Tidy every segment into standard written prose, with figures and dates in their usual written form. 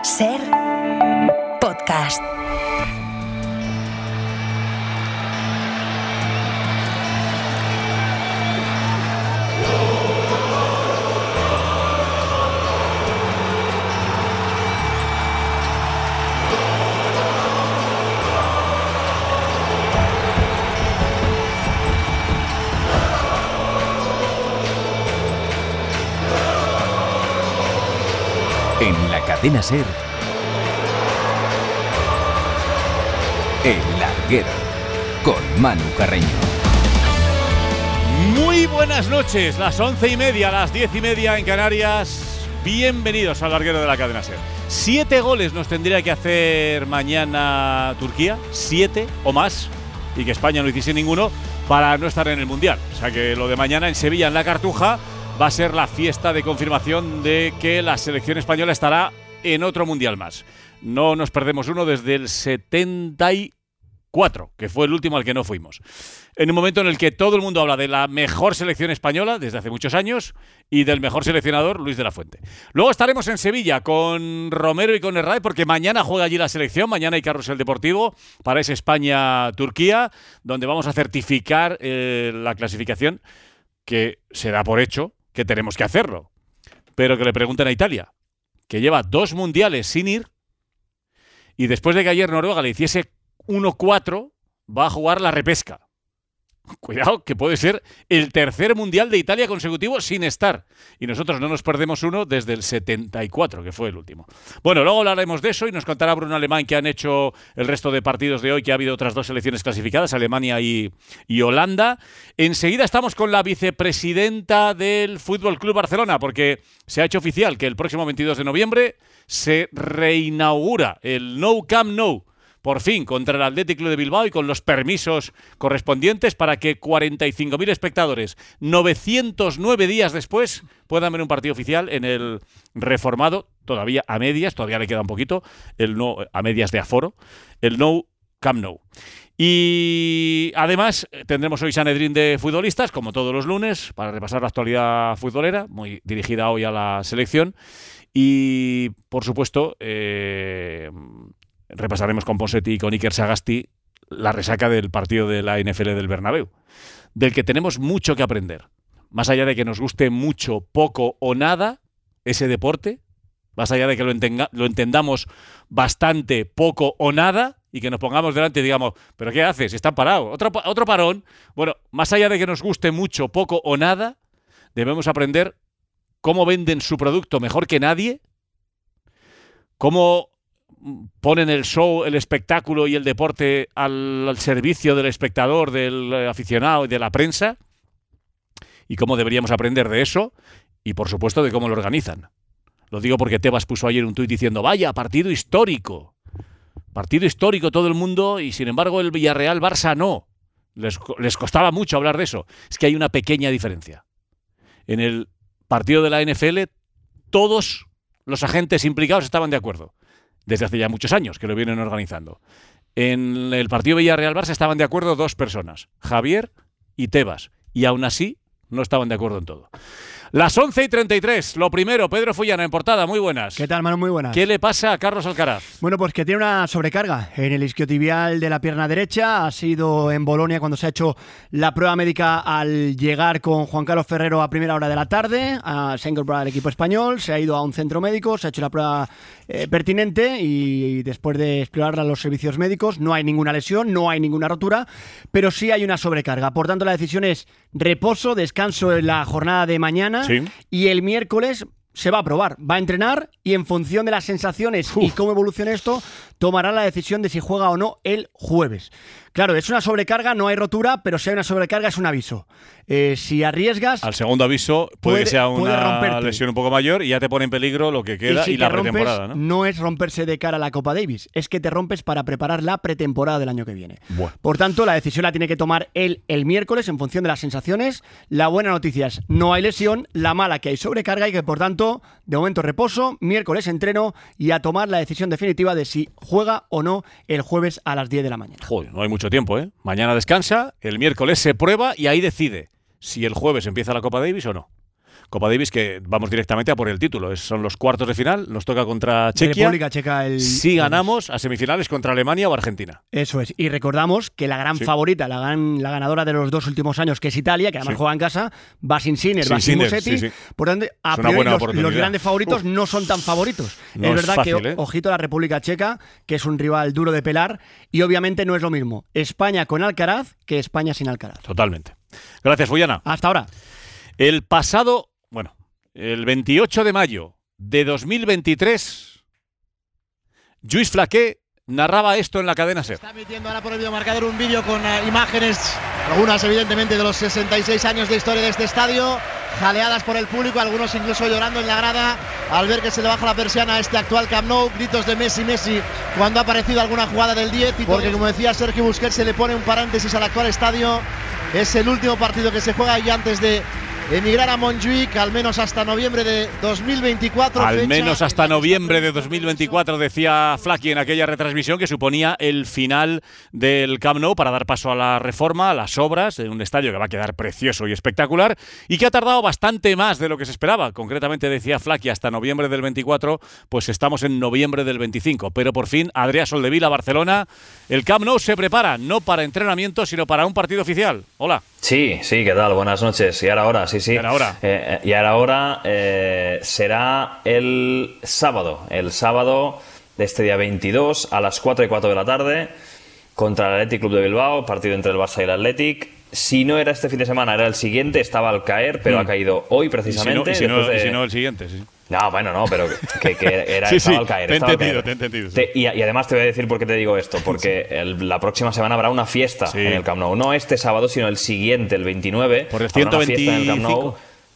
Ser podcast. En la cadena SER, El Larguero, con Manu Carreño. Muy buenas noches, las 11:30, las 10:30 en Canarias. Bienvenidos al Larguero de la cadena SER. 7 goles nos tendría que hacer mañana Turquía, 7 o más, y que España no hiciese ninguno para no estar en el Mundial. O sea que lo de mañana en Sevilla, en la Cartuja, va a ser la fiesta de confirmación de que la selección española estará en otro Mundial más. No nos perdemos uno desde el 74, que fue el último al que no fuimos. En un momento en el que todo el mundo habla de la mejor selección española desde hace muchos años y del mejor seleccionador, Luis de la Fuente. Luego estaremos en Sevilla con Romero y con Herray, porque mañana juega allí la selección, mañana hay carrusel deportivo para ese España-Turquía, donde vamos a certificar la clasificación, que se da por hecho que tenemos que hacerlo, pero que le pregunten a Italia, que lleva 2 mundiales sin ir, y después de que ayer Noruega le hiciese 1-4, va a jugar la repesca. Cuidado, que puede ser el tercer mundial de Italia consecutivo sin estar, y nosotros no nos perdemos uno desde el 74, que fue el último. Bueno, luego hablaremos de eso y nos contará Bruno Alemán qué han hecho el resto de partidos de hoy, que ha habido otras 2 selecciones clasificadas, Alemania y Holanda. Enseguida estamos con la vicepresidenta del Fútbol Club Barcelona, porque se ha hecho oficial que el próximo 22 de noviembre se reinaugura el Nou Camp Nou, por fin, contra el Athletic Club de Bilbao, y con los permisos correspondientes para que 45.000 espectadores, 909 días después, puedan ver un partido oficial en el reformado, todavía a medias, todavía le queda un poquito, a medias de aforo, el Nou Camp Nou. Y además tendremos hoy Sanedrín de futbolistas, como todos los lunes, para repasar la actualidad futbolera, muy dirigida hoy a la selección. Y, por supuesto, repasaremos con Ponseti y con Iker Sagasti la resaca del partido de la NFL del Bernabéu, del que tenemos mucho que aprender. Más allá de que nos guste mucho, poco o nada ese deporte, más allá de que lo entendamos bastante, poco o nada, y que nos pongamos delante y digamos, ¿pero qué haces? Están parados. Otro parón. Bueno, más allá de que nos guste mucho, poco o nada, debemos aprender cómo venden su producto mejor que nadie, cómo ponen el show, el espectáculo y el deporte al servicio del espectador, del aficionado y de la prensa, y cómo deberíamos aprender de eso, y por supuesto de cómo lo organizan. Lo digo porque Tebas puso ayer un tuit diciendo, vaya, partido histórico todo el mundo, y sin embargo el Villarreal-Barça no. Les costaba mucho hablar de eso. Es que hay una pequeña diferencia. En el partido de la NFL todos los agentes implicados estaban de acuerdo, desde hace ya muchos años que lo vienen organizando. En el partido Villarreal-Barça estaban de acuerdo 2 personas, Javier y Tebas, y aún así no estaban de acuerdo en todo. Las 11:33, lo primero, Pedro Fullana en portada, muy buenas. ¿Qué tal, Manu? Muy buenas. ¿Qué le pasa a Carlos Alcaraz? Bueno, pues que tiene una sobrecarga en el isquiotibial de la pierna derecha. Ha sido en Bolonia cuando se ha hecho la prueba médica al llegar con Juan Carlos Ferrero a primera hora de la tarde. Se ha incorporado al equipo español, se ha ido a un centro médico, se ha hecho la prueba pertinente, y después de explorarla los servicios médicos no hay ninguna lesión, no hay ninguna rotura, pero sí hay una sobrecarga. Por tanto, la decisión es reposo, descanso en la jornada de mañana. Sí. Y el miércoles se va a probar, va a entrenar, y en función de las sensaciones y cómo evolucione esto, tomará la decisión de si juega o no el jueves. Claro, es una sobrecarga, no hay rotura, pero si hay una sobrecarga es un aviso. Si arriesgas... Al segundo aviso puede que sea una lesión un poco mayor y ya te pone en peligro lo que queda y la pretemporada, ¿no? No es romperse de cara a la Copa Davis, es que te rompes para preparar la pretemporada del año que viene. Bueno. Por tanto, la decisión la tiene que tomar él el miércoles en función de las sensaciones. La buena noticia es no hay lesión, la mala que hay sobrecarga, y que por tanto, de momento reposo, miércoles entreno y a tomar la decisión definitiva de si juega o no el jueves a las 10 de la mañana. Joder, no hay mucho tiempo, ¿eh? Mañana descansa, el miércoles se prueba y ahí decide si el jueves empieza la Copa Davis o no. Copa Davis, que vamos directamente a por el título. Son los cuartos de final, nos toca contra Chequia. República Checa si ganamos, a semifinales contra Alemania o Argentina. Eso es. Y recordamos que la gran favorita, la ganadora de los 2 últimos años, que es Italia, que además juega en casa, va sin Sinner, va sin Musetti. Por tanto, a priori los grandes favoritos no son tan favoritos. No es verdad fácil, que, ojito a la República Checa, que es un rival duro de pelar, y obviamente no es lo mismo España con Alcaraz que España sin Alcaraz. Totalmente. Gracias, Fullana. Hasta ahora. El 28 de mayo de 2023, Lluís Flaqué narraba esto en la cadena SER. Está emitiendo ahora por el videomarcador un vídeo con imágenes, algunas evidentemente de los 66 años de historia de este estadio, jaleadas por el público, algunos incluso llorando en la grada al ver que se le baja la persiana a este actual Camp Nou, gritos de Messi, Messi cuando ha aparecido alguna jugada del 10, porque como decía Sergi Busquets, se le pone un paréntesis al actual estadio. Es el último partido que se juega y antes de emigrar a Montjuïc, al menos hasta noviembre de 2024. Al menos hasta noviembre de 2024, decía Flaky en aquella retransmisión, que suponía el final del Camp Nou para dar paso a la reforma, a las obras de un estadio que va a quedar precioso y espectacular y que ha tardado bastante más de lo que se esperaba. Concretamente, decía Flaky, hasta noviembre del 24, pues estamos en noviembre del 25. Pero por fin, Adrià Soldevila, Barcelona, el Camp Nou se prepara, no para entrenamiento, sino para un partido oficial. Hola. Sí, ¿qué tal? Buenas noches. Y ahora, sí. Y ahora será el sábado de este día 22 a las 4:15 de la tarde contra el Athletic Club de Bilbao, partido entre el Barça y el Athletic. Si no era este fin de semana, era el siguiente, estaba al caer, pero ha caído hoy precisamente. Y si no el siguiente, sí. No, bueno, no, pero que era, sí, estaba al caer. Te he entendido. Sí. Y además te voy a decir por qué te digo esto, porque la próxima semana habrá una fiesta en el Camp Nou. No este sábado, sino el siguiente, el 29. Por el 125.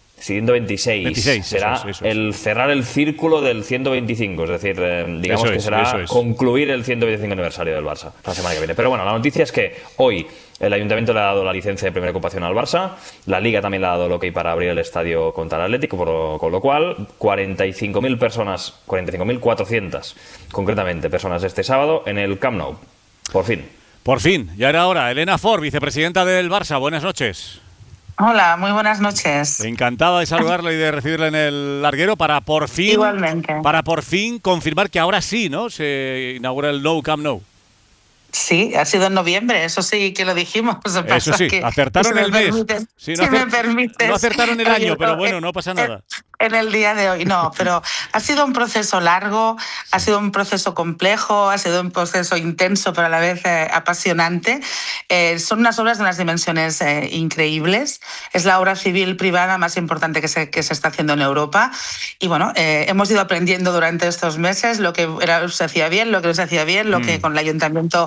126 será eso. El cerrar el círculo del 125, es decir, digamos que será concluir el 125 aniversario del Barça la semana que viene. Pero bueno, la noticia es que hoy el Ayuntamiento le ha dado la licencia de primera ocupación al Barça, la Liga también le ha dado el ok para abrir el estadio contra el Atlético, con lo cual 45.000 personas, 45.400 concretamente personas este sábado en el Camp Nou. Por fin, ya era hora. Elena Ford, vicepresidenta del Barça, buenas noches. Hola, muy buenas noches. Encantada de saludarla y de recibirla en el larguero para por fin, igualmente, para por fin confirmar que ahora sí, ¿no? Se inaugura el Nou Camp Nou. Sí, ha sido en noviembre, eso sí que lo dijimos. Eso sí, acertaron el mes. Si me permites. No acertaron el año, pero bueno, no pasa nada. En el día de hoy, no, pero ha sido un proceso largo, ha sido un proceso complejo, ha sido un proceso intenso, pero a la vez apasionante. Son unas obras de unas dimensiones increíbles. Es la obra civil privada más importante que se está haciendo en Europa. Y bueno, hemos ido aprendiendo durante estos meses lo que se hacía bien, lo que no se hacía bien, lo que con el ayuntamiento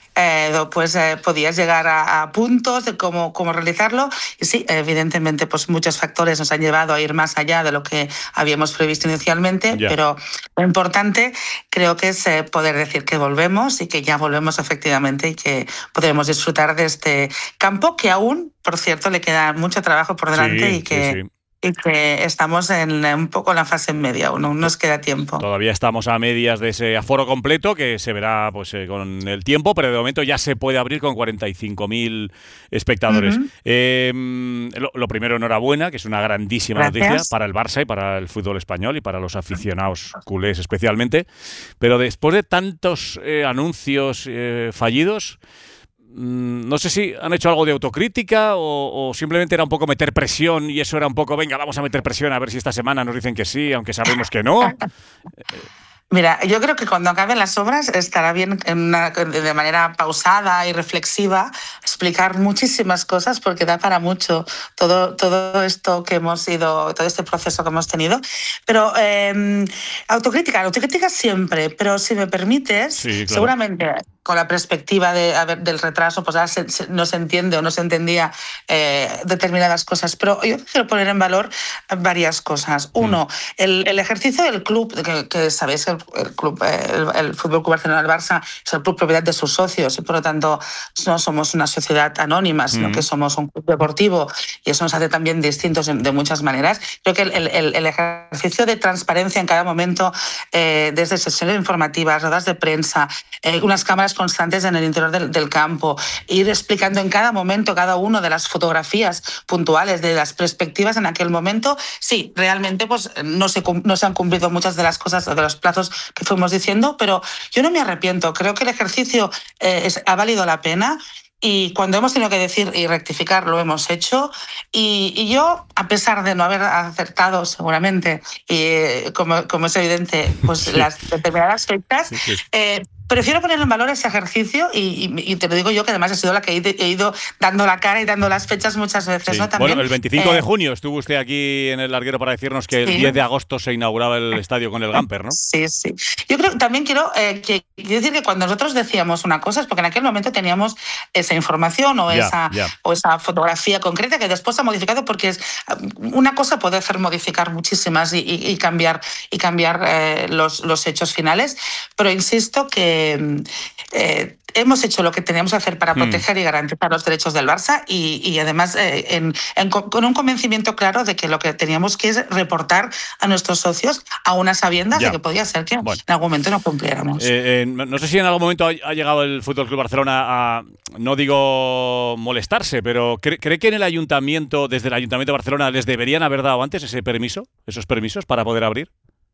podías llegar a puntos de cómo realizarlo. Y sí, evidentemente, pues muchos factores nos han llevado a ir más allá de lo que habíamos previsto inicialmente, pero lo importante creo que es poder decir que volvemos y que ya volvemos efectivamente y que podremos disfrutar de este campo que aún, por cierto, le queda mucho trabajo por delante y que estamos un poco en la fase media, aún nos queda tiempo. Todavía estamos a medias de ese aforo completo que se verá con el tiempo, pero de momento ya se puede abrir con 45.000 espectadores. Lo primero, enhorabuena, que es una grandísima noticia para el Barça y para el fútbol español y para los aficionados culés especialmente. Pero después de tantos anuncios fallidos, no sé si han hecho algo de autocrítica o simplemente era un poco meter presión y eso era un poco, venga, vamos a meter presión a ver si esta semana nos dicen que sí, aunque sabemos que no. Mira, yo creo que cuando acaben las obras estará bien de manera pausada y reflexiva explicar muchísimas cosas porque da para mucho todo esto que hemos ido, todo este proceso que hemos tenido. Pero autocrítica siempre, pero si me permites, sí, claro. Seguramente con la perspectiva del retraso, pues ahora no se entiende o no se entendía determinadas cosas. Pero yo quiero poner en valor varias cosas. Uno, el ejercicio del club, que sabéis que el Fútbol Club Barcelona del Barça es el club propiedad de sus socios y por lo tanto no somos una sociedad anónima, sino que somos un club deportivo y eso nos hace también distintos de muchas maneras. Creo que el ejercicio de transparencia en cada momento, desde sesiones informativas, ruedas de prensa, unas cámaras constantes en el interior del campo, ir explicando en cada momento cada una de las fotografías puntuales de las perspectivas en aquel momento. Sí, realmente pues no se han cumplido muchas de las cosas, de los plazos que fuimos diciendo, pero yo no me arrepiento. Creo que el ejercicio ha valido la pena. Y cuando hemos tenido que decir y rectificar, lo hemos hecho. Y yo, a pesar de no haber acertado seguramente, como es evidente, pues las determinadas fechas, prefiero poner en valor ese ejercicio y te lo digo yo, que además he sido la que he ido dando la cara y dando las fechas muchas veces. Sí. ¿No? También, bueno, el 25 de junio estuvo usted aquí en el Larguero para decirnos que el 10 de agosto se inauguraba el estadio con el Gamper, ¿no? Sí. Yo creo que también quiero decir que cuando nosotros decíamos una cosa es porque en aquel momento teníamos esa información o esa fotografía concreta que después ha modificado, porque una cosa puede hacer modificar muchísimas y cambiar los hechos finales, pero insisto que hemos hecho lo que teníamos que hacer para proteger y garantizar los derechos del Barça y además con un convencimiento claro de que lo que teníamos que es reportar a nuestros socios a unas sabiendas de que podía ser que en algún momento no cumpliéramos. No sé si en algún momento ha llegado el Fútbol Club Barcelona a, no digo molestarse, pero ¿cree que en el ayuntamiento, desde el Ayuntamiento de Barcelona, les deberían haber dado antes esos permisos para poder abrir?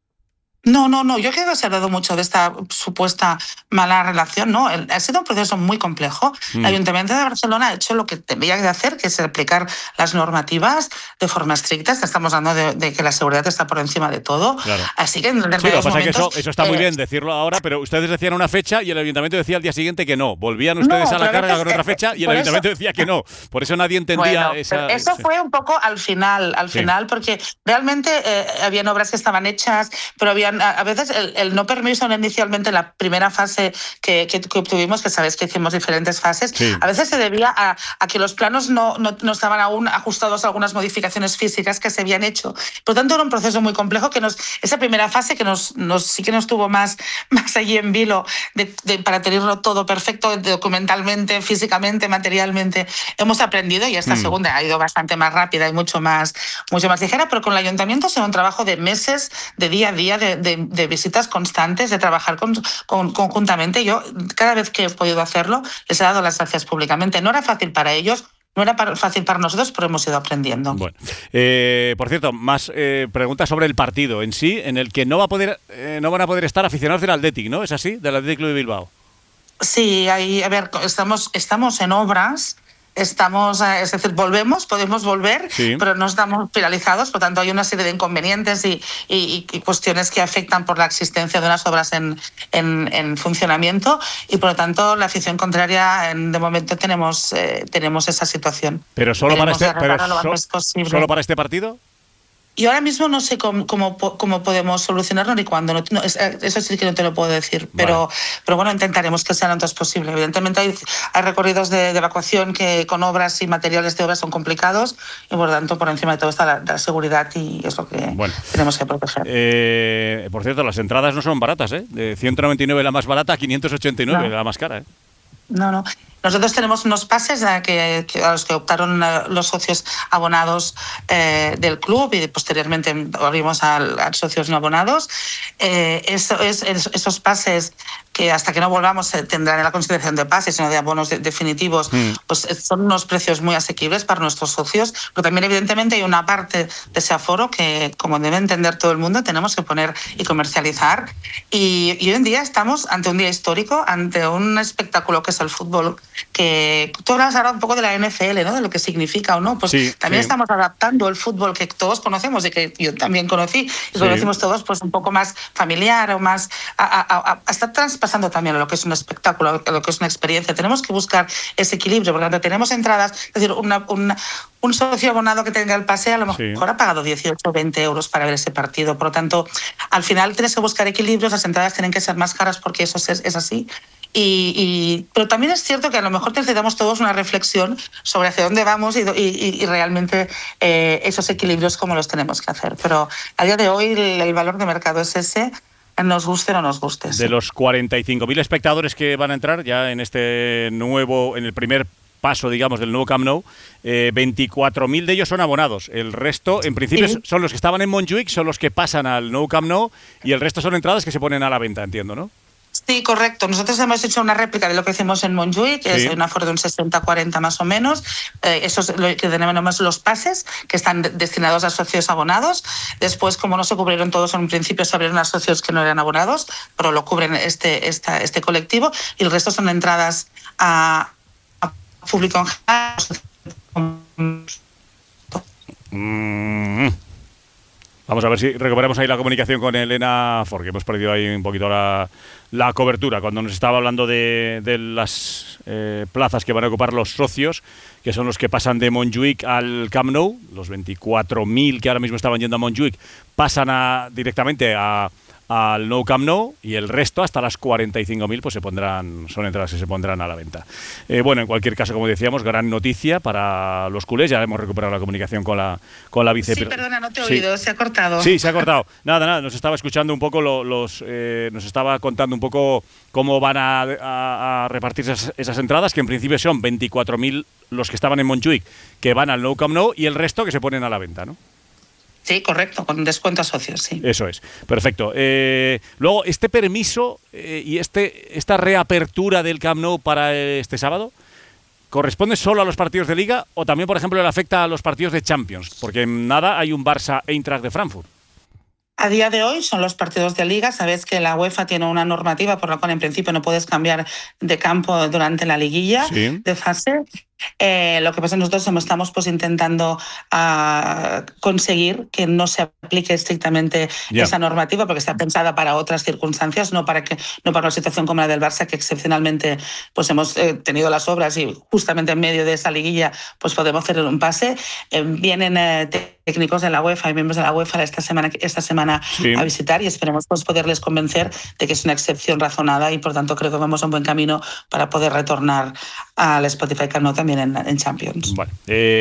No, yo creo que se ha hablado mucho de esta supuesta mala relación, ¿no? Ha sido un proceso muy complejo. El Ayuntamiento de Barcelona ha hecho lo que tenía que hacer, que es aplicar las normativas de forma estricta. Estamos hablando de que la seguridad está por encima de todo. Claro. Así que en determinados momentos... Eso está muy bien decirlo ahora, pero ustedes decían una fecha y el Ayuntamiento decía al día siguiente que no. Volvían ustedes a la carga con otra fecha y el Ayuntamiento decía que no. Por eso nadie entendía Eso fue un poco al final, porque realmente habían obras que estaban hechas, pero habían a veces el no permiso inicialmente en la primera fase que obtuvimos, que sabéis que hicimos diferentes fases, a veces se debía a que los planos no estaban aún ajustados a algunas modificaciones físicas que se habían hecho. Por lo tanto, era un proceso muy complejo que esa primera fase que sí que nos tuvo más allí en vilo para tenerlo todo perfecto documentalmente, físicamente, materialmente. Hemos aprendido y esta segunda ha ido bastante más rápida y mucho más ligera, pero con el Ayuntamiento ha sido un trabajo de meses, de día a día, de visitas constantes, de trabajar conjuntamente. Yo, cada vez que he podido hacerlo, les he dado las gracias públicamente. No era fácil para ellos, no era fácil para nosotros, pero hemos ido aprendiendo. Bueno, por cierto, más preguntas sobre el partido en sí, en el que no van a poder estar aficionados del Athletic, ¿no? ¿Es así? Del Athletic Club de Bilbao. Sí, estamos en obras. Es decir, podemos volver, pero no estamos finalizados, por lo tanto hay una serie de inconvenientes y cuestiones que afectan por la existencia de unas obras en funcionamiento y por lo tanto la afición contraria de momento tenemos esa situación. ¿Pero solo para este partido? Yo ahora mismo no sé cómo podemos solucionarlo ni cuándo. Eso sí que no te lo puedo decir. Pero bueno, intentaremos que sea lo antes posible. Evidentemente hay recorridos de evacuación que con obras y materiales de obras son complicados y por lo tanto por encima de todo está la seguridad y es lo que tenemos que proteger. Por cierto, las entradas no son baratas, ¿eh? De 199 la más barata a 589 la más cara, ¿eh? No. Nosotros tenemos unos pases a los que optaron los socios abonados del club y posteriormente abrimos a socios no abonados. Esos pases que hasta que no volvamos tendrán en la consideración de pases, sino de abonos definitivos, pues son unos precios muy asequibles para nuestros socios, pero también evidentemente hay una parte de ese aforo que, como debe entender todo el mundo, tenemos que poner y comercializar. Y hoy en día estamos ante un día histórico, ante un espectáculo que es el fútbol, que tú hablas ahora un poco de la NFL, ¿no? De lo que significa o no, pues también estamos adaptando el fútbol que todos conocemos y que yo también conocí y conocimos todos, pues un poco más familiar o más hasta traspasando también a lo que es un espectáculo, a lo que es una experiencia. Tenemos que buscar ese equilibrio, por lo tanto tenemos entradas, es decir, un socio abonado que tenga el pase a lo mejor ha pagado 18 o 20 euros para ver ese partido, por lo tanto al final tienes que buscar equilibrios, las entradas tienen que ser más caras porque eso es así. Pero también es cierto que a lo mejor necesitamos todos una reflexión sobre hacia dónde vamos y realmente esos equilibrios cómo los tenemos que hacer. Pero a día de hoy el valor de mercado es ese, nos guste o no nos guste. De los 45.000 espectadores que van a entrar ya en en el primer paso, digamos, del nuevo Camp Nou, 24.000 de ellos son abonados. El resto, en principio, son los que estaban en Montjuïc, son los que pasan al nuevo Camp Nou y el resto son entradas que se ponen a la venta, entiendo, ¿no? Sí, correcto. Nosotros hemos hecho una réplica de lo que hicimos en Montjuïc, que es un aforo de un 60-40 más o menos. Eso es lo que tenemos los pases, que están destinados a socios abonados. Después, como no se cubrieron todos en un principio, se abrieron a socios que no eran abonados, pero lo cubren este colectivo. Y el resto son entradas a público en general. Vamos a ver si recuperamos ahí la comunicación con Elena Ford, que hemos perdido ahí un poquito la cobertura cuando nos estaba hablando de las plazas que van a ocupar los socios, que son los que pasan de Montjuïc al Camp Nou. Los 24.000 que ahora mismo estaban yendo a Montjuïc pasan directamente al Nou Camp Nou, y el resto, hasta las 45.000, pues son entradas que se pondrán a la venta. Bueno, en cualquier caso, como decíamos, gran noticia para los culés. Ya hemos recuperado la comunicación con la vicepresidenta. Sí, perdona, no te he oído, se ha cortado. Sí, se ha cortado. Nada, nos estaba escuchando un poco nos estaba contando un poco cómo van a repartirse esas entradas, que en principio son 24.000 los que estaban en Montjuïc, que van al Nou Camp Nou, y el resto que se ponen a la venta, ¿no? Sí, correcto, con descuento a socios, sí. Eso es, perfecto. Luego, este permiso y esta reapertura del Camp Nou para este sábado, ¿corresponde solo a los partidos de Liga o también, por ejemplo, le afecta a los partidos de Champions? Porque en nada hay un Barça-Eintracht de Frankfurt. A día de hoy son los partidos de Liga. Sabes que la UEFA tiene una normativa por la cual en principio no puedes cambiar de campo durante la liguilla de fase. Lo que pasa es que nosotros estamos intentando conseguir que no se aplique estrictamente esa normativa, porque está pensada para otras circunstancias, no para una situación como la del Barça, que excepcionalmente pues hemos tenido las obras y justamente en medio de esa liguilla pues podemos hacer un pase. Vienen técnicos de la UEFA y miembros de la UEFA esta semana a visitar, y esperemos pues poderles convencer de que es una excepción razonada, y por tanto creo que vamos a un buen camino para poder retornar al Spotify Camp Nou también en Champions. Vale.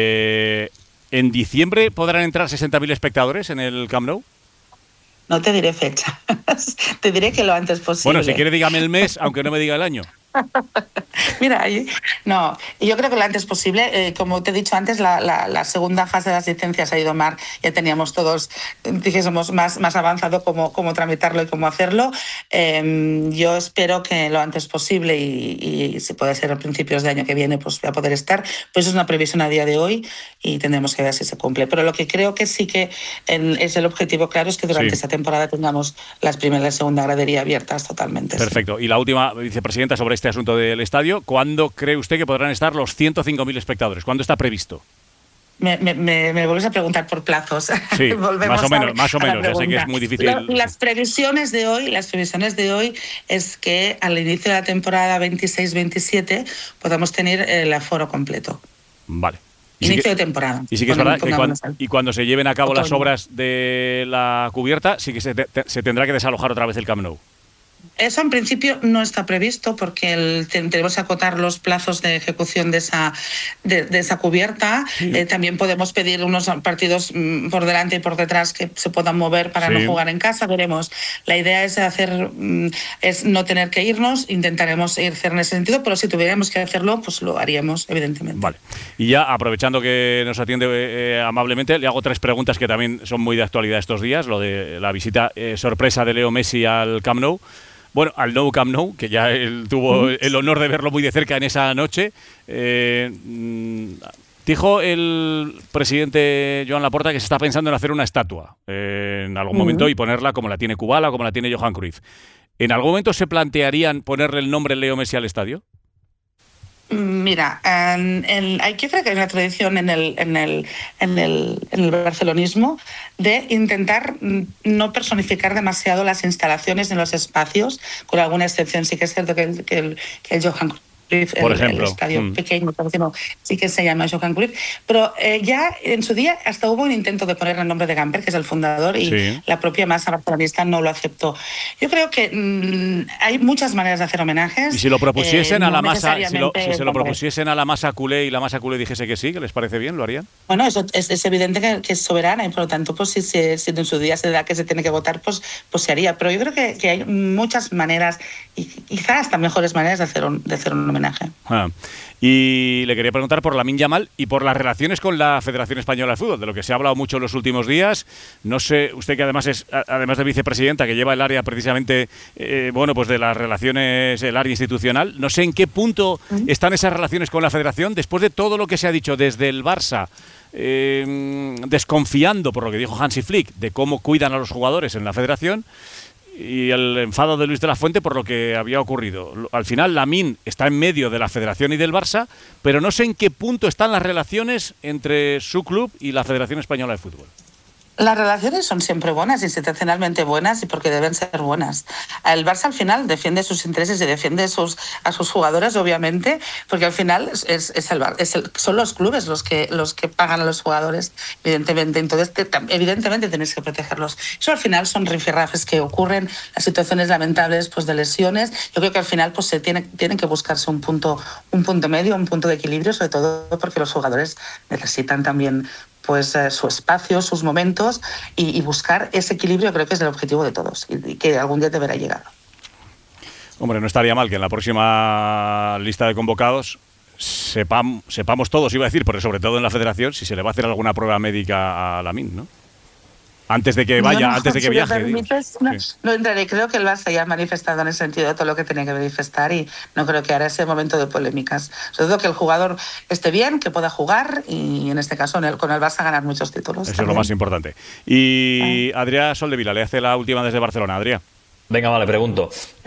¿En diciembre podrán entrar 60.000 espectadores en el Camp Nou? No te diré fechas, te diré que lo antes posible. Bueno, si quiere dígame el mes, aunque no me diga el año. Mira, no, yo creo que lo antes posible. Como te he dicho antes, la segunda fase de las licencias ha ido mal. Ya teníamos todos, dijésemos, más avanzado cómo tramitarlo y cómo hacerlo. Yo espero que lo antes posible, y si puede ser a principios de año que viene, pues voy a poder estar. Pues es una previsión a día de hoy y tendremos que ver si se cumple. Pero lo que creo que sí que es el objetivo claro es que durante esta temporada tengamos las primera y la segunda gradería abiertas totalmente. Perfecto. Y la última, vicepresidenta, sobre este asunto del estadio, ¿cuándo cree usted que podrán estar los 105.000 espectadores? ¿Cuándo está previsto? Me vuelves a preguntar por plazos. Sí, más o menos. Ya sé que es muy difícil. Las previsiones de hoy es que al inicio de la temporada 26-27 podamos tener el aforo completo. Vale. Inicio de temporada. Y sí que es verdad que cuando se lleven a cabo las obras de la cubierta, sí que se tendrá que desalojar otra vez el Camp Nou. Eso en principio no está previsto, porque tenemos que acotar los plazos de ejecución de esa cubierta. También podemos pedir unos partidos por delante y por detrás que se puedan mover para no jugar en casa. Veremos. La idea es es no tener que irnos. Intentaremos ir en ese sentido, pero si tuviéramos que hacerlo, pues lo haríamos, evidentemente. Vale. Y ya, aprovechando que nos atiende amablemente, le hago 3 preguntas que también son muy de actualidad estos días. Lo de la visita sorpresa de Leo Messi al Camp Nou. Bueno, al Nou Camp Nou, que ya él tuvo el honor de verlo muy de cerca en esa noche. Dijo el presidente Joan Laporta que se está pensando en hacer una estatua en algún momento y ponerla como la tiene Kubala o como la tiene Johan Cruyff. ¿En algún momento se plantearían ponerle el nombre Leo Messi al estadio? Mira, yo creo que hay una tradición en el barcelonismo de intentar no personificar demasiado las instalaciones en los espacios, con alguna excepción. Sí que es cierto que el Johan Cruyff, por ejemplo, el estadio pequeño, sí que se llama Johan Cruyff, pero ya en su día hasta hubo un intento de poner el nombre de Gamper, que es el fundador, y la propia masa barcelonista no lo aceptó. Yo creo que hay muchas maneras de hacer homenajes. Y si lo propusiesen a la masa, si se lo propusiesen a la masa culé y la masa culé dijese que sí, que les parece bien, ¿lo harían? Bueno, eso es evidente que es soberana, y por lo tanto, pues si en su día se da que se tiene que votar, pues se haría. Pero yo creo que hay muchas maneras, y quizás hasta mejores maneras de hacer un homenaje. homenaje. Y le quería preguntar por Lamine Yamal y por las relaciones con la Federación Española de Fútbol, de lo que se ha hablado mucho en los últimos días. No sé, usted que además es, además de vicepresidenta, que lleva el área precisamente, pues de las relaciones, el área institucional, no sé en qué punto están esas relaciones con la Federación después de todo lo que se ha dicho desde el Barça, desconfiando, por lo que dijo Hansi Flick, de cómo cuidan a los jugadores en la Federación, y el enfado de Luis de la Fuente por lo que había ocurrido. Al final, Lamine está en medio de la Federación y del Barça, pero no sé en qué punto están las relaciones entre su club y la Federación Española de Fútbol. Las relaciones son siempre buenas, institucionalmente buenas, y porque deben ser buenas. El Barça al final defiende sus intereses y defiende a sus jugadores, obviamente, porque al final son los clubes los que pagan a los jugadores, evidentemente. Entonces, evidentemente tenéis que protegerlos. Eso al final son rifirrafes que ocurren, las situaciones lamentables pues de lesiones. Yo creo que al final pues tienen que buscarse un punto medio, un punto de equilibrio, sobre todo porque los jugadores necesitan también pues su espacio, sus momentos, y buscar ese equilibrio. Creo que es el objetivo de todos y que algún día deberá llegar. Hombre, no estaría mal que en la próxima lista de convocados sepamos todos, iba a decir, pero sobre todo en la Federación, si se le va a hacer alguna prueba médica a Lamine, ¿no? Antes de que vaya, antes de que viaje. No entraré. Creo que el Barça ya ha manifestado en ese sentido todo lo que tenía que manifestar, y no creo que ahora sea momento de polémicas. Sobre todo que el jugador esté bien, que pueda jugar, y en este caso con el Barça ganar muchos títulos. Eso también es lo más importante. Y Adrià Soldevila le hace la última desde Barcelona. Adrià. Venga, vale, pregunto.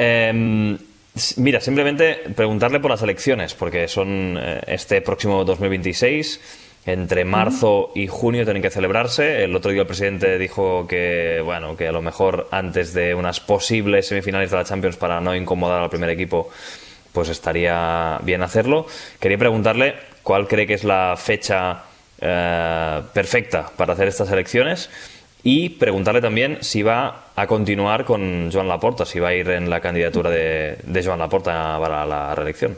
Mira, simplemente preguntarle por las elecciones, porque son este próximo 2026... Entre marzo y junio tienen que celebrarse. El otro día el presidente dijo que a lo mejor antes de unas posibles semifinales de la Champions, para no incomodar al primer equipo, pues estaría bien hacerlo. Quería preguntarle cuál cree que es la fecha perfecta para hacer estas elecciones, y preguntarle también si va a continuar con Joan Laporta, si va a ir en la candidatura de Joan Laporta para la reelección.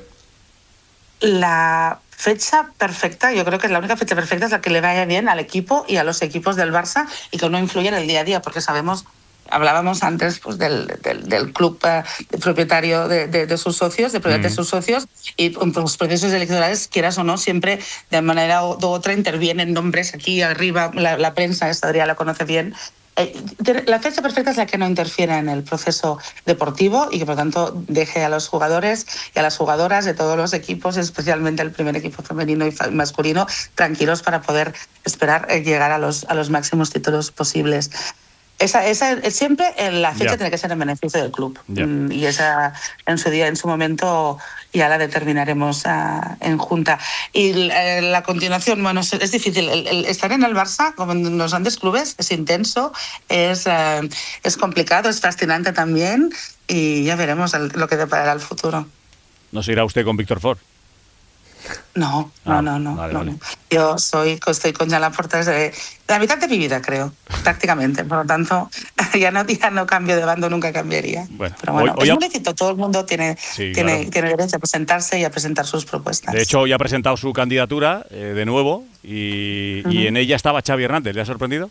La fecha perfecta, yo creo que la única fecha perfecta es la que le vaya bien al equipo y a los equipos del Barça, y que no influya en el día a día, porque hablábamos antes pues del club propietario de sus socios, de propiedad de sus socios, y los procesos electorales, quieras o no, siempre de manera u otra intervienen nombres aquí arriba. La prensa, esta Adrià la conoce bien. La fecha perfecta es la que no interfiera en el proceso deportivo, y que por tanto deje a los jugadores y a las jugadoras de todos los equipos, especialmente el primer equipo femenino y masculino, tranquilos para poder esperar llegar a los máximos títulos posibles. Esa siempre la fecha tiene que ser en beneficio del club, y esa en su momento ya la determinaremos en junta. Y la continuación, es difícil. El estar en el Barça, como en los grandes clubes, es intenso, es complicado, es fascinante también, y ya veremos lo que deparará el futuro. ¿No se irá usted con Víctor Ford? No. Vale. Yo estoy con Joan Laporta desde la mitad de mi vida, creo, prácticamente. Por lo tanto, ya no cambio de bando, nunca cambiaría. Pero bueno, es muy lícito, todo el mundo tiene derecho a presentarse y a presentar sus propuestas. De hecho, ya ha presentado su candidatura de nuevo, y en ella estaba Xavi Hernández. ¿Le ha sorprendido?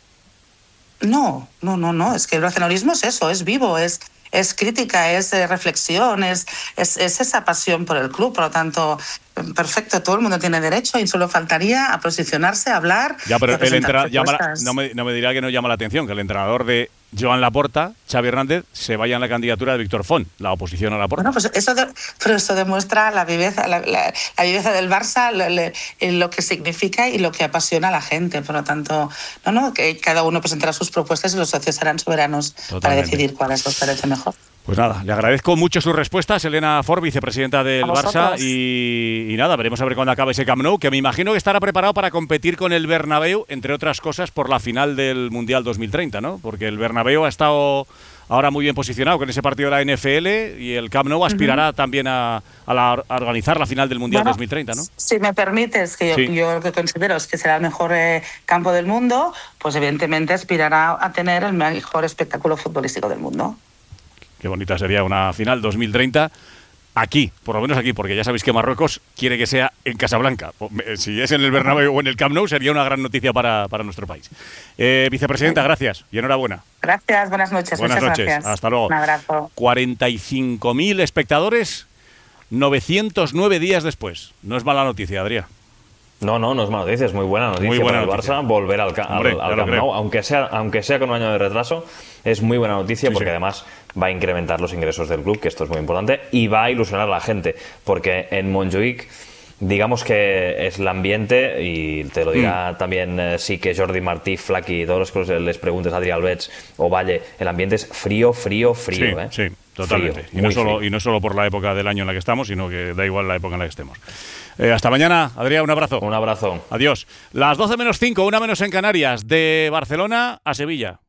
No. Es que el barcelonismo es eso, es vivo, es crítica, es reflexión, es esa pasión por el club. Por lo tanto, perfecto, todo el mundo tiene derecho, y solo faltaría a posicionarse, a hablar. Ya, pero no me dirá que no llama la atención que el entrenador de Joan Laporta, Xavi Hernández, se vaya en la candidatura de Víctor Font, la oposición a Laporta. Bueno, pues eso demuestra la viveza del Barça, lo que significa y lo que apasiona a la gente. Por lo tanto, que cada uno presentará sus propuestas, y los socios serán soberanos para decidir cuál les parece mejor. Pues nada, le agradezco mucho sus respuestas, Elena Fort, vicepresidenta del Barça, y nada, veremos a ver cuándo acaba ese Camp Nou, que me imagino que estará preparado para competir con el Bernabéu, entre otras cosas, por la final del Mundial 2030, ¿no? Porque el Bernabéu ha estado ahora muy bien posicionado con ese partido de la NFL, y el Camp Nou aspirará también a organizar la final del Mundial 2030, ¿no? Si me permites, que yo lo que considero es que será el mejor campo del mundo, pues evidentemente aspirará a tener el mejor espectáculo futbolístico del mundo. Qué bonita sería una final 2030 aquí, por lo menos aquí, porque ya sabéis que Marruecos quiere que sea en Casablanca. Si es en el Bernabéu o en el Camp Nou, sería una gran noticia para nuestro país. Vicepresidenta, gracias y enhorabuena. Gracias, buenas noches. Buenas noches, gracias. Hasta luego. Un abrazo. 45.000 espectadores 909 días después. No es mala noticia, Adrián. No es mala noticia, es muy buena noticia para el Barça volver al Camp Nou, aunque sea con un año de retraso, es muy buena noticia porque además va a incrementar los ingresos del club, que esto es muy importante, y va a ilusionar a la gente, porque en Montjuïc, digamos que es el ambiente, y te lo dirá también sí que Jordi Martí, Flaky, todos los que les preguntes a Adrià Albets o Valle, el ambiente es frío. Sí, totalmente. Frío, y no solo por la época del año en la que estamos, sino que da igual la época en la que estemos. Hasta mañana, Adrián, un abrazo. Un abrazo. Adiós. Las 12 menos 5, 1 menos en Canarias, de Barcelona a Sevilla.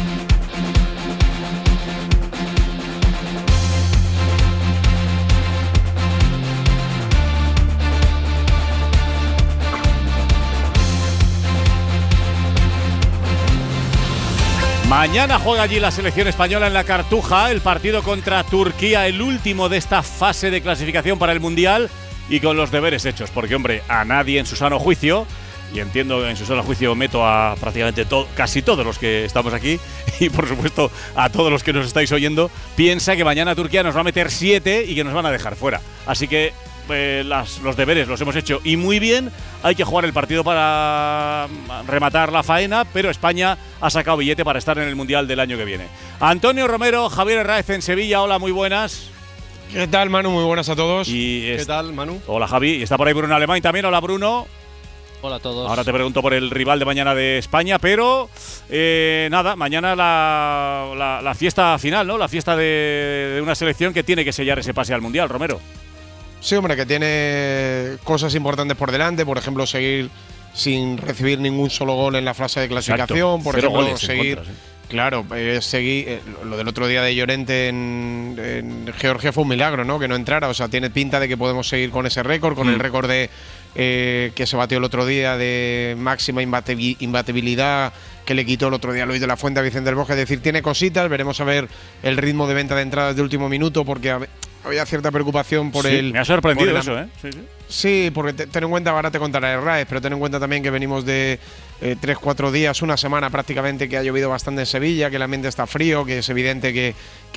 Mañana juega allí la selección española en la Cartuja, el partido contra Turquía, el último de esta fase de clasificación para el Mundial, y con los deberes hechos, porque, hombre, a nadie en su sano juicio, y entiendo que en su sano juicio meto a prácticamente casi todos los que estamos aquí, y por supuesto a todos los que nos estáis oyendo, piensa que mañana Turquía nos va a meter 7 y que nos van a dejar fuera. Así que los deberes los hemos hecho y muy bien. Hay que jugar el partido para rematar la faena, pero España ha sacado billete para estar en el Mundial del año que viene. Antonio Romero, Javier Herráez en Sevilla. Hola, muy buenas. ¿Qué tal, Manu? Muy buenas a todos. ¿Qué tal, Manu? Hola, Javi. Y está por ahí Bruno Alemán también. Hola, Bruno. Hola a todos. Ahora te pregunto por el rival de mañana de España, pero nada, mañana la fiesta final, ¿no? La fiesta de una selección que tiene que sellar ese pase al Mundial, Romero. Sí, hombre, que tiene cosas importantes por delante, por ejemplo, seguir sin recibir ningún solo gol en la fase de clasificación, por ejemplo, seguir… Claro, seguir lo del otro día de Llorente en Georgia fue un milagro, ¿no? Que no entrara, o sea, tiene pinta de que podemos seguir con ese récord, con el récord de que se batió el otro día de máxima imbatibilidad que le quitó el otro día Luis de la Fuente a Vicente del Bosque. Es decir, tiene cositas, veremos a ver el ritmo de venta de entradas de último minuto, porque había cierta preocupación por el… Me ha sorprendido eso, ¿eh? Sí, porque ten en cuenta, ahora te contaré Herráez, pero ten en cuenta también que venimos de 3-4 días, una semana prácticamente, que ha llovido bastante en Sevilla, que el ambiente está frío, que es evidente que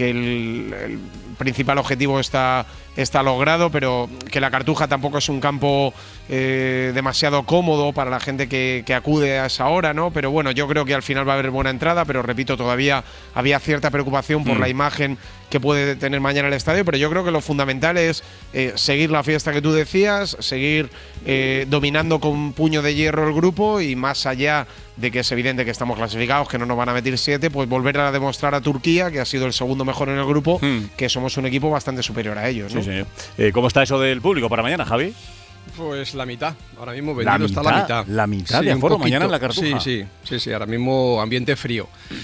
el principal objetivo está logrado, pero que la Cartuja tampoco es un campo demasiado cómodo para la gente que acude a esa hora, ¿no? Pero bueno, yo creo que al final va a haber buena entrada, pero repito, todavía había cierta preocupación por la imagen que puede tener mañana el estadio, pero yo creo que lo fundamental es seguir la fiesta que tú decías, seguir dominando con puño de hierro el grupo, y más allá de que es evidente que estamos clasificados, que no nos van a meter 7, pues volver a demostrar a Turquía, que ha sido el segundo mejor en el grupo, que somos un equipo bastante superior a ellos, ¿no? Sí, señor. ¿Cómo está eso del público para mañana, Javi? Pues la mitad. Ahora mismo vendido está la mitad. La mitad de aforo mañana en la Cartuja. Sí. Ahora mismo ambiente frío.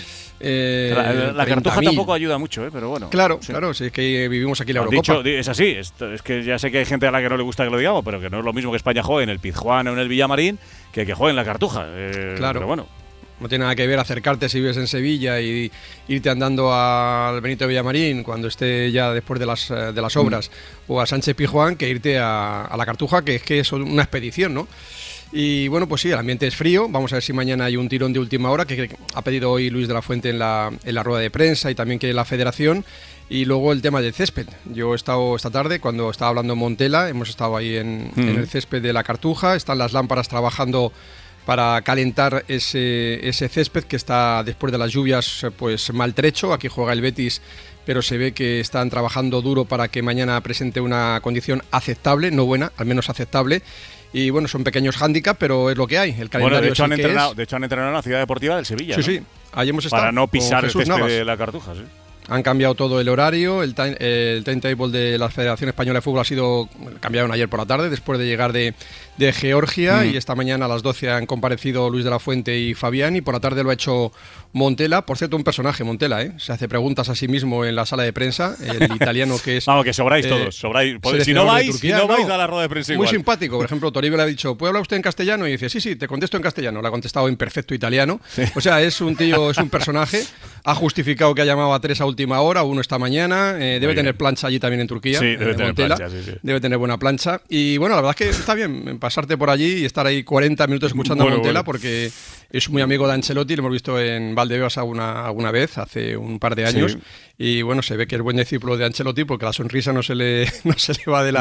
La Cartuja tampoco ayuda mucho, pero bueno. Claro, sí, es que vivimos aquí la Eurocopa. Dicho, es así, es que ya sé que hay gente a la que no le gusta que lo digamos, pero que no es lo mismo que España juegue en el Pizjuán o en el Villamarín que juegue en la Cartuja. Claro. Pero bueno. No tiene nada que ver acercarte si vives en Sevilla y irte andando al Benito Villamarín cuando esté ya después de las obras, o a Sánchez Pizjuán, que irte a la Cartuja, que es una expedición, ¿no? Y bueno, pues sí, el ambiente es frío. Vamos a ver si mañana hay un tirón de última hora que ha pedido hoy Luis de la Fuente en la rueda de prensa, y también que la Federación. Y luego el tema del césped. Yo he estado esta tarde, cuando estaba hablando en Montela, hemos estado ahí en el césped de la Cartuja. Están las lámparas trabajando para calentar ese césped que está, después de las lluvias, pues maltrecho. Aquí juega el Betis, pero se ve que están trabajando duro para que mañana presente una condición aceptable, no buena, al menos aceptable. Y bueno, son pequeños hándicaps, pero es lo que hay. El calendario de hecho han entrenado en la Ciudad Deportiva del Sevilla. Sí, ahí hemos estado. Para no pisar el césped de la Cartuja, sí. Han cambiado todo el horario, el timetable de la Federación Española de Fútbol ha sido cambiaron ayer por la tarde, después de llegar de Georgia, y esta mañana a las 12 han comparecido Luis de la Fuente y Fabián, y por la tarde lo ha hecho Montela. Por cierto, un personaje, Montela, se hace preguntas a sí mismo en la sala de prensa, el italiano que es… Vamos, que sobráis todos, sobráis. Si no vais a la rueda de prensa igual. Muy simpático, por ejemplo, Toribio le ha dicho, ¿puede hablar usted en castellano? Y dice, sí, te contesto en castellano. Le ha contestado en perfecto italiano. Sí. O sea, es un tío, es un personaje. Ha justificado que ha llamado a 3 a última hora, uno esta mañana. Debe tener plancha allí también en Turquía. Sí, debe tener Montela. plancha, sí. Debe tener buena plancha. Y bueno, la verdad es que está bien pasarte por allí y estar ahí 40 minutos escuchando a Montela, porque es muy amigo de Ancelotti, lo hemos visto en Valdebebas alguna vez, hace un par de años. Sí. Y bueno, se ve que es buen discípulo de Ancelotti porque la sonrisa no se le va de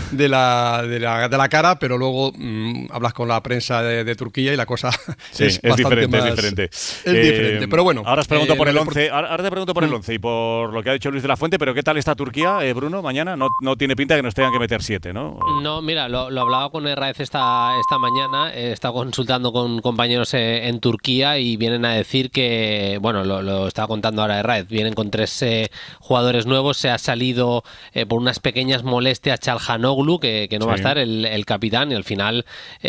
la cara, pero luego hablas con la prensa de Turquía y la cosa es bastante diferente. Es diferente, pero bueno. Ahora os pregunto por el 11, ahora te pregunto por el 11 y por lo que ha dicho Luis de la Fuente, pero ¿qué tal está Turquía, Bruno, mañana? No tiene pinta de que nos tengan que meter 7, ¿no? No, mira, lo hablaba con Herráez esta mañana, he estado consultando con compañeros en Turquía y vienen a decir que, bueno, lo estaba contando ahora Herráez, vienen con 3 jugadores nuevos, se ha salido por unas pequeñas molestias Çalhanoğlu, que no va a estar, el capitán, y al final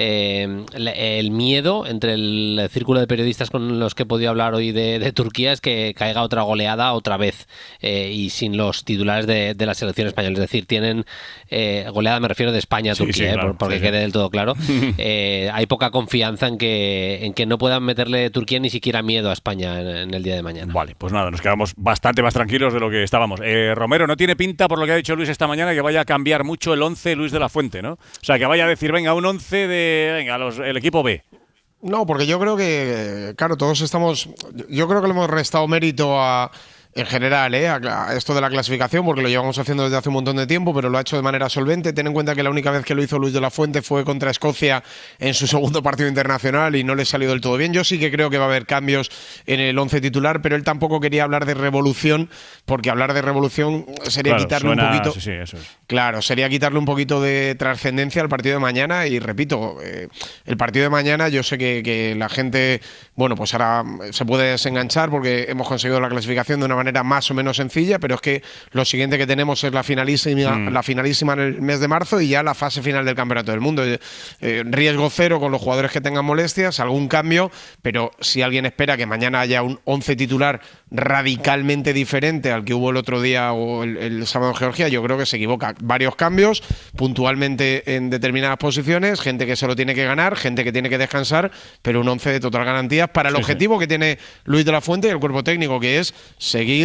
el miedo entre el círculo de periodistas con los que he podido hablar hoy de Turquía es que caiga otra goleada otra vez y sin los titulares de la selección española, es decir, tienen goleada, me refiero de España a Turquía, claro, porque quede del todo claro. Hay poca confianza en que no puedan meterle Turquía ni siquiera miedo a España en el día de mañana. Vale, pues nada, nos quedamos bastante más tranquilos de lo que estábamos. Romero, no tiene pinta, por lo que ha dicho Luis esta mañana, que vaya a cambiar mucho el 11 Luis de la Fuente, ¿no? O sea, que vaya a decir, venga, un 11 el equipo B. No, porque yo creo que, claro, yo creo que le hemos restado mérito en general, a esto de la clasificación, porque lo llevamos haciendo desde hace un montón de tiempo, pero lo ha hecho de manera solvente. Ten en cuenta que la única vez que lo hizo Luis de la Fuente fue contra Escocia en su segundo partido internacional y no le salió del todo bien. Yo sí que creo que va a haber cambios en el 11 titular, pero él tampoco quería hablar de revolución, porque hablar de revolución sería quitarle un poquito. Sí, eso es. Claro, sería quitarle un poquito de trascendencia al partido de mañana. Y repito, el partido de mañana, yo sé que la gente, bueno, pues ahora se puede desenganchar porque hemos conseguido la clasificación de una manera más o menos sencilla, pero es que lo siguiente que tenemos es la finalísima en el mes de marzo y ya la fase final del Campeonato del Mundo. Riesgo cero con los jugadores que tengan molestias, algún cambio, pero si alguien espera que mañana haya un 11 titular radicalmente diferente al que hubo el otro día o el sábado en Georgia, yo creo que se equivoca. Varios cambios, puntualmente en determinadas posiciones, gente que se lo tiene que ganar, gente que tiene que descansar, pero un 11 de total garantías para el objetivo que tiene Luis de la Fuente y el cuerpo técnico, que es seguir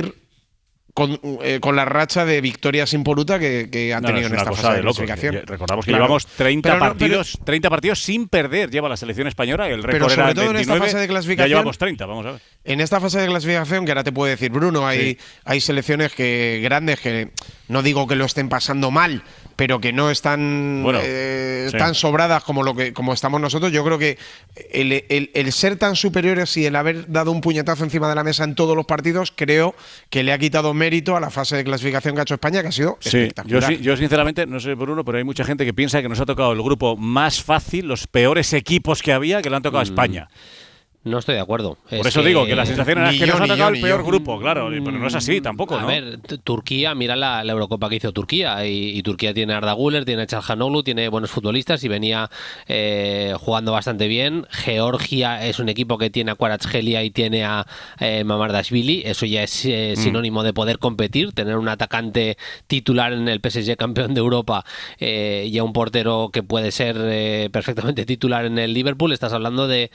con la racha de victorias impoluta que han tenido en esta fase de clasificación. Recordamos que llevamos 30 partidos sin perder, lleva la selección española, el récord era 29, en esta fase de clasificación, ya llevamos 30, vamos a ver. En esta fase de clasificación, que ahora te puedo decir, Bruno, hay selecciones grandes que no digo que lo estén pasando mal, pero que no están tan sobradas como estamos nosotros. Yo creo que el ser tan superiores y el haber dado un puñetazo encima de la mesa en todos los partidos, creo que le ha quitado mérito a la fase de clasificación que ha hecho España, que ha sido espectacular. Yo sinceramente, no sé Bruno, pero hay mucha gente que piensa que nos ha tocado el grupo más fácil, los peores equipos que había, que le han tocado a España. No estoy de acuerdo. Por eso digo que la sensación era que nos ha tocado el peor grupo, claro, pero no es así tampoco, ¿no? A ver, Turquía, mira la Eurocopa que hizo Turquía, y Turquía tiene a Arda Güler, tiene a Çalhanoğlu, tiene buenos futbolistas y venía jugando bastante bien. Georgia es un equipo que tiene a Kvaratskhelia y tiene a Mamardashvili, eso ya es sinónimo de poder competir, tener un atacante titular en el PSG campeón de Europa y a un portero que puede ser perfectamente titular en el Liverpool. Estás hablando de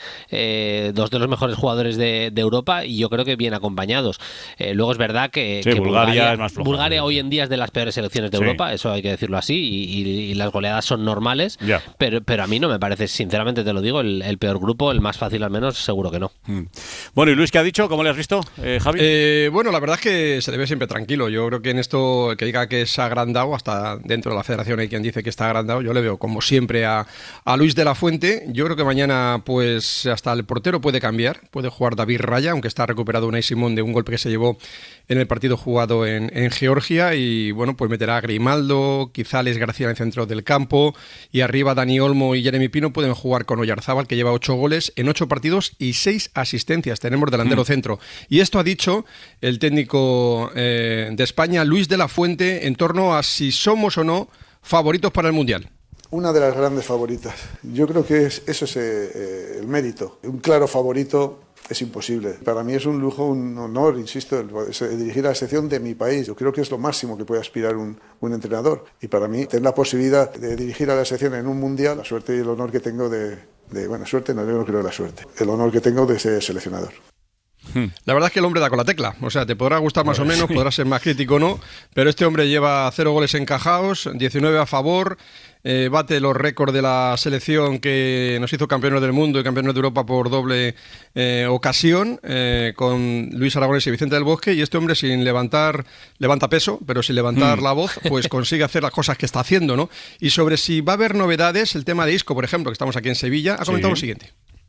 dos de los mejores jugadores de Europa y yo creo que bien acompañados. Luego es verdad que Bulgaria es más floja. Bulgaria hoy en día es de las peores selecciones de Europa, eso hay que decirlo así, y las goleadas son normales, pero a mí no me parece, sinceramente te lo digo, el peor grupo, el más fácil al menos, seguro que no. Bueno, y Luis, ¿qué ha dicho? ¿Cómo le has visto, Javi? Bueno, la verdad es que se le ve siempre tranquilo. Yo creo que en esto, que diga que es agrandado, hasta dentro de la federación hay quien dice que está agrandado, yo le veo como siempre a Luis de la Fuente. Yo creo que mañana pues hasta el portero puede cambiar, puede jugar David Raya, aunque está recuperado Unai Simón de un golpe que se llevó en el partido jugado en Georgia, y bueno, pues meterá a Grimaldo, quizá Alex García en el centro del campo, y arriba Dani Olmo y Jeremy Pino pueden jugar con Oyarzábal, que lleva 8 goles en 8 partidos y 6 asistencias. Tenemos delantero centro. Y esto ha dicho el técnico de España, Luis de la Fuente, en torno a si somos o no favoritos para el Mundial. Una de las grandes favoritas. Yo creo que eso es el mérito. Un claro favorito es imposible. Para mí es un lujo, un honor, insisto, dirigir a la selección de mi país. Yo creo que es lo máximo que puede aspirar un entrenador. Y para mí, tener la posibilidad de dirigir a la selección en un mundial, la suerte y el honor que tengo bueno, suerte, no, yo no creo la suerte. El honor que tengo de ser seleccionador. La verdad es que el hombre da con la tecla. O sea, te podrá gustar más o menos, podrás ser más crítico o no, pero este hombre lleva 0 goles encajados, 19 a favor. Bate los récords de la selección que nos hizo campeones del mundo y campeones de Europa por doble ocasión, con Luis Aragonés y Vicente del Bosque, y este hombre levanta peso, pero sin levantar la voz, pues consigue hacer las cosas que está haciendo, ¿no? Y sobre si va a haber novedades, el tema de Isco, por ejemplo, que estamos aquí en Sevilla, ha comentado lo siguiente.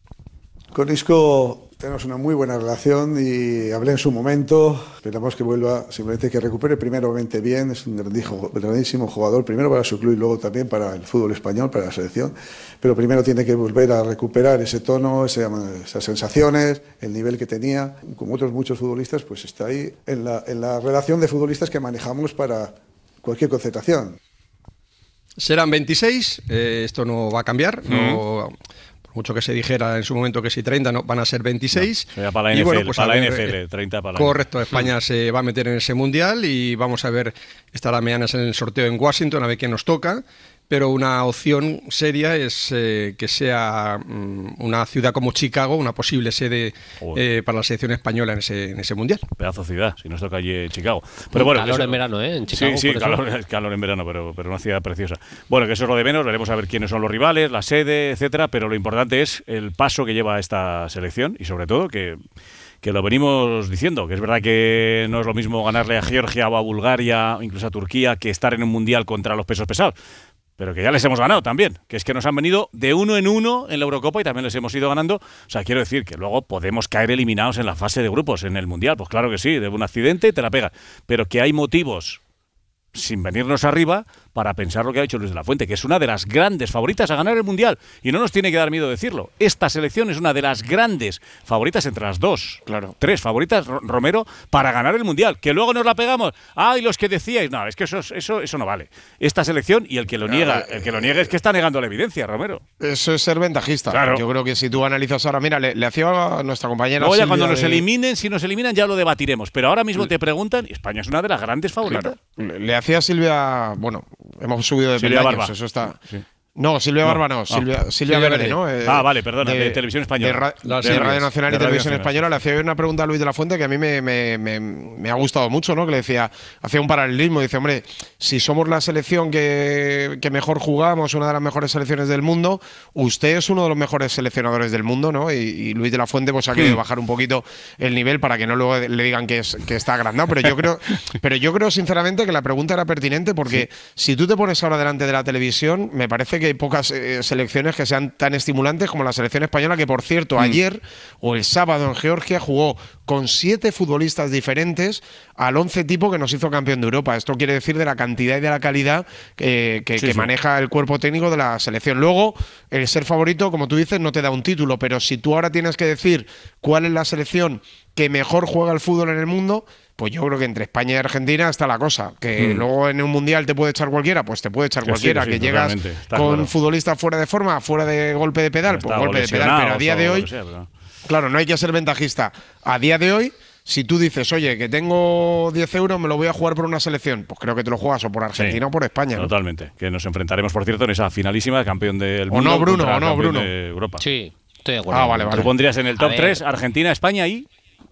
Con Isco tenemos una muy buena relación y hablé en su momento. Esperamos que vuelva, simplemente que recupere primeramente bien. Es un grandísimo jugador, primero para su club y luego también para el fútbol español, para la selección. Pero primero tiene que volver a recuperar ese tono, esas sensaciones, el nivel que tenía. Como otros muchos futbolistas, pues está ahí en la relación de futbolistas que manejamos para cualquier concentración. Serán 26, esto no va a cambiar, no... Mucho que se dijera en su momento que si 30 no van a ser 26. No, para la NFL, bueno, pues para la NFL, 30 para la correcto, España se va a meter en ese mundial y vamos a ver, estará mañana en el sorteo en Washington, a ver quién nos toca. Pero una opción seria es que sea una ciudad como Chicago, una posible sede para la selección española en ese mundial. Pedazo de ciudad, si nos toca allí en Chicago. Pero bueno, calor en verano, en Chicago. Sí, calor en verano, pero una ciudad preciosa. Bueno, que eso es lo de menos, veremos a ver quiénes son los rivales, la sede, etcétera, pero lo importante es el paso que lleva esta selección y sobre todo que lo venimos diciendo, que es verdad que no es lo mismo ganarle a Georgia o a Bulgaria, incluso a Turquía, que estar en un mundial contra los pesos pesados. Pero que ya les hemos ganado también, que es que nos han venido de 1 en 1 en la Eurocopa y también les hemos ido ganando. O sea, quiero decir que luego podemos caer eliminados en la fase de grupos, en el Mundial. Pues claro que sí, de un accidente te la pegas. Pero que hay motivos, sin venirnos arriba, para pensar lo que ha hecho Luis de la Fuente, que es una de las grandes favoritas a ganar el Mundial. Y no nos tiene que dar miedo decirlo. Esta selección es una de las grandes favoritas entre las dos. Claro. 3 favoritas, Romero, para ganar el Mundial. Que luego nos la pegamos. Y los que decíais, no, es que eso no vale. Esta selección, y el que lo niega es que está negando la evidencia, Romero. Eso es ser ventajista. Claro. Yo creo que si tú analizas ahora, mira, le hacía a nuestra compañera Luego ya cuando nos eliminen, si nos eliminan ya lo debatiremos. Pero ahora mismo te preguntan, España es una de las grandes favoritas. Claro. Le hacía a Silvia, bueno, hemos subido de peldaños, eso está. Sí. No, Silvia Barba no, Silvia Verde, ¿no? Vale, perdona, de Televisión Española. De Radio Nacional y Televisión Española. Le hacía una pregunta a Luis de la Fuente que a mí me ha gustado mucho, ¿no? Que le decía, hacía un paralelismo, dice, hombre, si somos la selección que mejor jugamos, una de las mejores selecciones del mundo, usted es uno de los mejores seleccionadores del mundo, ¿no? Y Luis de la Fuente pues ha querido bajar un poquito el nivel para que no luego le digan que está agrandado, pero yo creo sinceramente que la pregunta era pertinente porque si tú te pones ahora delante de la televisión, me parece que hay pocas selecciones que sean tan estimulantes como la selección española, que por cierto ayer o el sábado en Georgia jugó con 7 futbolistas diferentes al 11 tipo que nos hizo campeón de Europa. Esto quiere decir de la cantidad y de la calidad que maneja el cuerpo técnico de la selección. Luego, el ser favorito, como tú dices, no te da un título, pero si tú ahora tienes que decir cuál es la selección que mejor juega el fútbol en el mundo, pues yo creo que entre España y Argentina está la cosa. Que luego en un mundial te puede echar cualquiera, pues te puede echar cualquiera. Que llegas con futbolistas fuera de forma, fuera de golpe de pedal, pues golpe de pedal. Pero a día de hoy, claro, no hay que ser ventajista. A día de hoy, si tú dices, oye, que tengo 10 euros, me lo voy a jugar por una selección, pues creo que te lo juegas o por Argentina o por España. Totalmente. Que nos enfrentaremos, por cierto, en esa finalísima, campeón del mundo. O no, Bruno. De Europa. Sí, estoy de acuerdo. Vale. ¿Tú pondrías en el top 3 Argentina, España y...?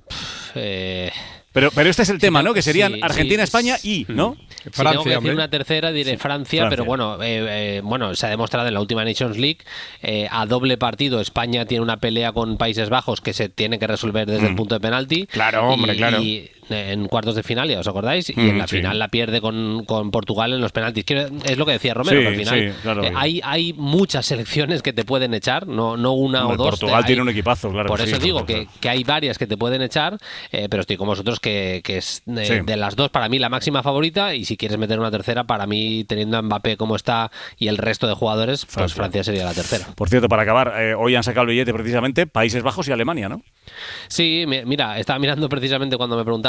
Pero este es el tema, ¿no? Que serían Argentina, España y, ¿no? Si tengo que decir una tercera, diré Francia, pero bueno, se ha demostrado en la última Nations League, a doble partido, España tiene una pelea con Países Bajos que se tiene que resolver desde el punto de penalti. Claro, hombre, claro. Y en cuartos de final, ya os acordáis, y en la final la pierde con Portugal en los penaltis. Es lo que decía Romero, que al final claro, hay muchas selecciones que te pueden echar, no una o dos. Portugal tiene un equipazo, claro. Por eso digo que hay varias que te pueden echar, pero estoy con vosotros que es de las dos para mí la máxima favorita, y si quieres meter una tercera, para mí teniendo a Mbappé como está y el resto de jugadores, pues Francia sería la tercera. Por cierto, para acabar, hoy han sacado el billete precisamente Países Bajos y Alemania, ¿no? Sí, mira, estaba mirando precisamente cuando me preguntabas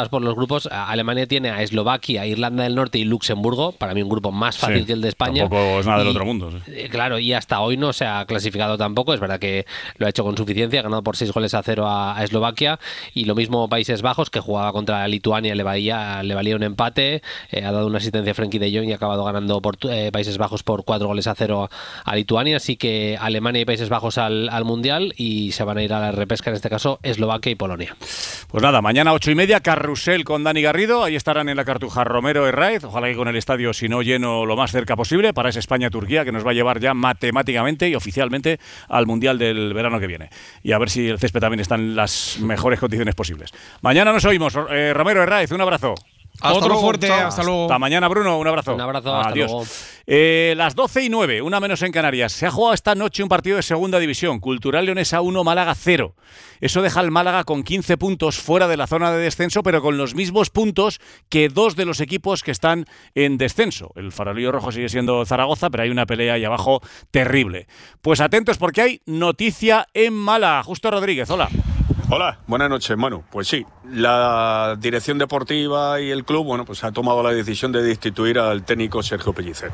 preguntabas por los grupos, Alemania tiene a Eslovaquia, Irlanda del Norte y Luxemburgo, para mí un grupo más fácil que el de España. Tampoco es nada del otro mundo. Claro, y hasta hoy no se ha clasificado tampoco, es verdad que lo ha hecho con suficiencia, ha ganado por 6-0 a Eslovaquia, y lo mismo Países Bajos, que jugaba contra Lituania, le valía un empate, ha dado una asistencia a Frenkie de Jong y ha acabado ganando por Países Bajos por 4-0 a Lituania, así que Alemania y Países Bajos al Mundial, y se van a ir a la repesca, en este caso Eslovaquia y Polonia. Pues nada, mañana 8:30, carrusel con Dani Garrido, ahí estarán en la Cartuja Romero Herráez, ojalá que con el estadio, si no lleno, lo más cerca posible, para esa España-Turquía, que nos va a llevar ya matemáticamente y oficialmente al Mundial del verano que viene. Y a ver si el césped también está en las mejores condiciones posibles. Mañana nos oímos. Romero Herráez, un abrazo. Otro fuerte, hasta luego. Hasta mañana, Bruno, un abrazo. Un abrazo, adiós. hasta luego. Las 12:09, una menos en Canarias. Se ha jugado esta noche un partido de segunda división, Cultural Leonesa 1, Málaga 0. Eso deja al Málaga con 15 puntos fuera de la zona de descenso, pero con los mismos puntos que dos de los equipos que están en descenso. El farolillo rojo sigue siendo Zaragoza, pero hay una pelea ahí abajo terrible. Pues atentos porque hay noticia en Málaga. Justo Rodríguez, hola. Hola, buenas noches, Manu. Pues sí, la dirección deportiva y el club, pues ha tomado la decisión de destituir al técnico Sergio Pellicer.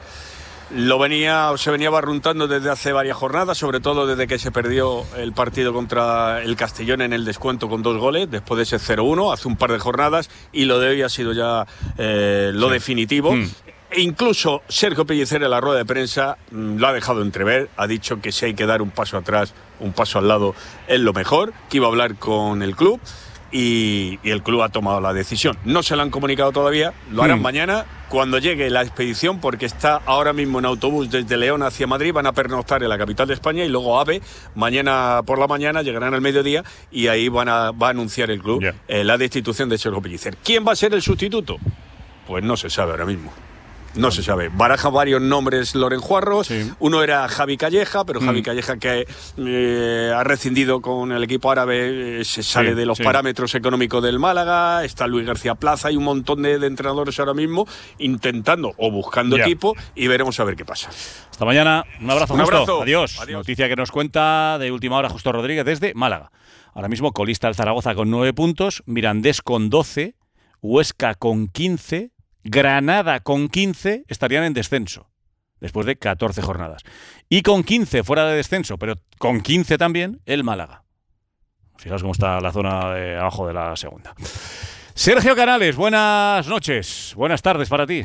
Se venía barruntando desde hace varias jornadas, sobre todo desde que se perdió el partido contra el Castellón en el descuento con 2 goles, después de ese 0-1, hace un par de jornadas, y lo de hoy ha sido ya lo definitivo. E incluso Sergio Pellicer en la rueda de prensa lo ha dejado entrever, ha dicho que si hay que dar un paso atrás, un paso al lado es lo mejor, que iba a hablar con el club y el club ha tomado la decisión. No se lo han comunicado todavía, lo harán mañana cuando llegue la expedición, porque está ahora mismo en autobús desde León hacia Madrid, van a pernoctar en la capital de España y luego AVE, mañana por la mañana llegarán al mediodía y ahí va a anunciar el club la destitución de Sergio Pellicer. ¿Quién va a ser el sustituto? Pues no se sabe ahora mismo. No se sabe. Baraja varios nombres Loren Juarros. Sí. Uno era Javi Calleja, pero Javi Calleja, que ha rescindido con el equipo árabe, se sale de los parámetros económicos del Málaga. Está Luis García Plaza. Hay un montón de entrenadores ahora mismo intentando o buscando equipo, y veremos a ver qué pasa. Hasta mañana. Un abrazo. Un abrazo. Adiós. Noticia que nos cuenta de última hora Justo Rodríguez desde Málaga. Ahora mismo colista el Zaragoza con 9 puntos, Mirandés con 12, Huesca con 15, Granada con 15 estarían en descenso después de 14 jornadas. Y con 15 fuera de descenso, pero con 15 también el Málaga. Fijaos cómo está la zona de abajo de la segunda. Sergio Canales, buenas noches. Buenas tardes para ti.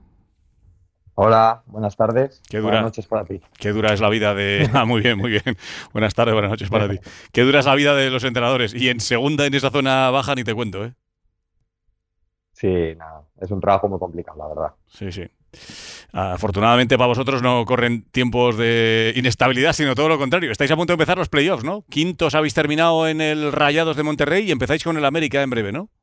Hola, buenas tardes. Buenas noches para ti. Qué dura es la vida de... muy bien, muy bien. Buenas tardes, buenas noches para ti. Qué dura es la vida de los entrenadores. Y en segunda, en esa zona baja, ni te cuento, ¿eh? Sí, nada, es un trabajo muy complicado, la verdad. Sí, sí. Afortunadamente para vosotros no corren tiempos de inestabilidad, sino todo lo contrario. Estáis a punto de empezar los playoffs, ¿no? Quintos habéis terminado en el Rayados de Monterrey y empezáis con el América en breve, ¿no?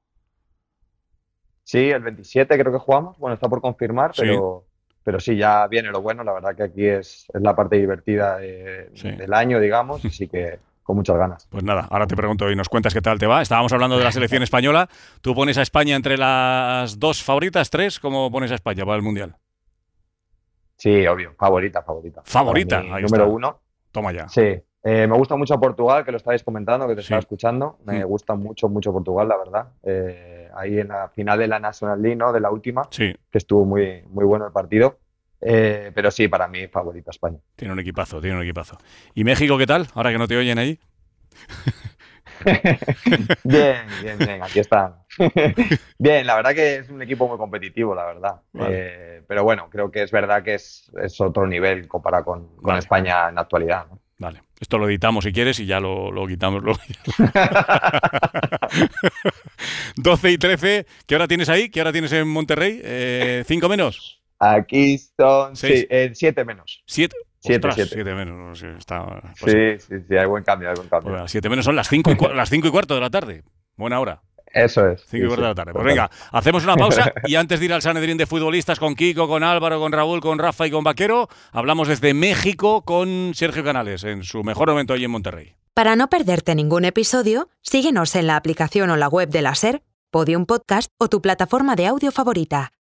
Sí, el 27 creo que jugamos. Bueno, está por confirmar, pero sí, ya viene lo bueno. La verdad que aquí es la parte divertida del año, digamos, así que con muchas ganas. Pues nada, ahora te pregunto y nos cuentas qué tal te va. Estábamos hablando de la selección española. ¿Tú pones a España entre las 2 favoritas, 3? ¿Cómo pones a España para el Mundial? Sí, obvio, favorita. ¿Favorita? Ahí número está. 1. Toma ya. Sí, me gusta mucho Portugal, que lo estáis comentando, que te estaba escuchando. Me gusta mucho Portugal, la verdad. Ahí en la final de la National League, ¿no? De la última, que estuvo muy, muy bueno el partido. Pero sí, para mí, favorita España. Tiene un equipazo. ¿Y México qué tal? Ahora que no te oyen ahí. Bien, aquí están. Bien, la verdad que es un equipo muy competitivo, la verdad. Vale. Pero bueno, creo que es verdad que es otro nivel comparado con España en la actualidad, ¿no? Vale, esto lo editamos si quieres y ya lo quitamos luego. 12:13, ¿qué hora tienes ahí? ¿Qué hora tienes en Monterrey? 5 menos. Aquí son 7 menos. 7 menos. No sé, sí, hay buen cambio. Bueno, 7 menos son las 5 y cuarto de la tarde. Buena hora. Eso es. 5 y cuarto de la tarde. Pues venga, hacemos una pausa y antes de ir al Sanedrín de futbolistas con Kiko, con Álvaro, con Raúl, con Rafa y con Vaquero, hablamos desde México con Sergio Canales en su mejor momento allí en Monterrey. Para no perderte ningún episodio, síguenos en la aplicación o la web de la SER, Podium Podcast o tu plataforma de audio favorita.